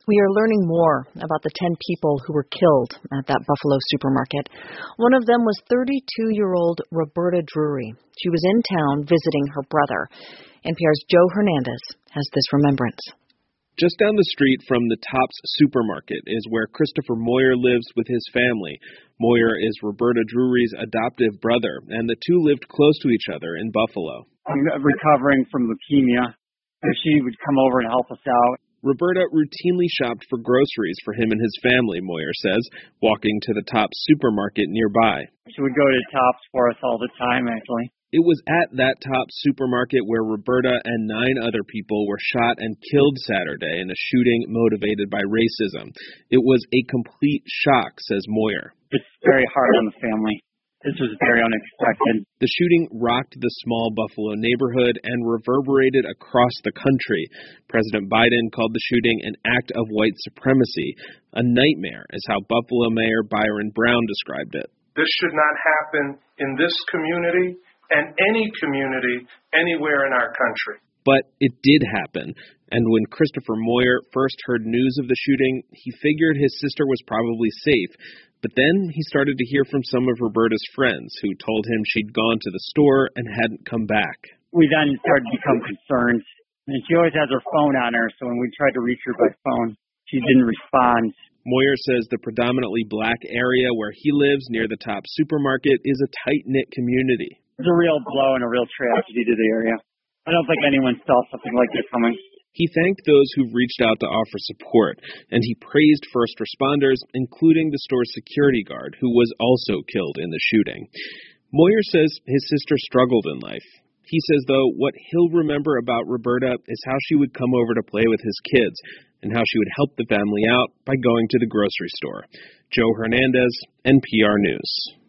We are learning more about the 10 people who were killed at that Buffalo supermarket. One of them was 32-year-old Roberta Drury. She was in town visiting her brother. NPR's Joe Hernandez has this remembrance. Just down the street from the Tops supermarket is where Christopher Moyer lives with his family. Moyer is Roberta Drury's adoptive brother, and the two lived close to each other in Buffalo. I'm recovering from leukemia. She would come over and help us out. Roberta routinely shopped for groceries for him and his family, Moyer says, walking to the Tops supermarket nearby. She would go to Tops for us all the time, actually. It was at that Tops supermarket where Roberta and 9 other people were shot and killed Saturday in a shooting motivated by racism. It was a complete shock, says Moyer. It's very hard on the family. This was very unexpected. The shooting rocked the small Buffalo neighborhood and reverberated across the country. President Biden called the shooting an act of white supremacy. A nightmare is how Buffalo Mayor Byron Brown described it. This should not happen in this community and any community anywhere in our country. But it did happen. And when Christopher Moyer first heard news of the shooting, he figured his sister was probably safe. But then he started to hear from some of Roberta's friends who told him she'd gone to the store and hadn't come back. We then started to become concerned. And she always has her phone on her, so when we tried to reach her by phone, she didn't respond. Moyer says the predominantly black area where he lives near the Tops supermarket is a tight-knit community. It's a real blow and a real tragedy to the area. I don't think anyone saw something like this coming. He thanked those who've reached out to offer support, and he praised first responders, including the store's security guard, who was also killed in the shooting. Moyer says his sister struggled in life. He says, though, what he'll remember about Roberta is how she would come over to play with his kids, and how she would help the family out by going to the grocery store. Joe Hernandez, NPR News.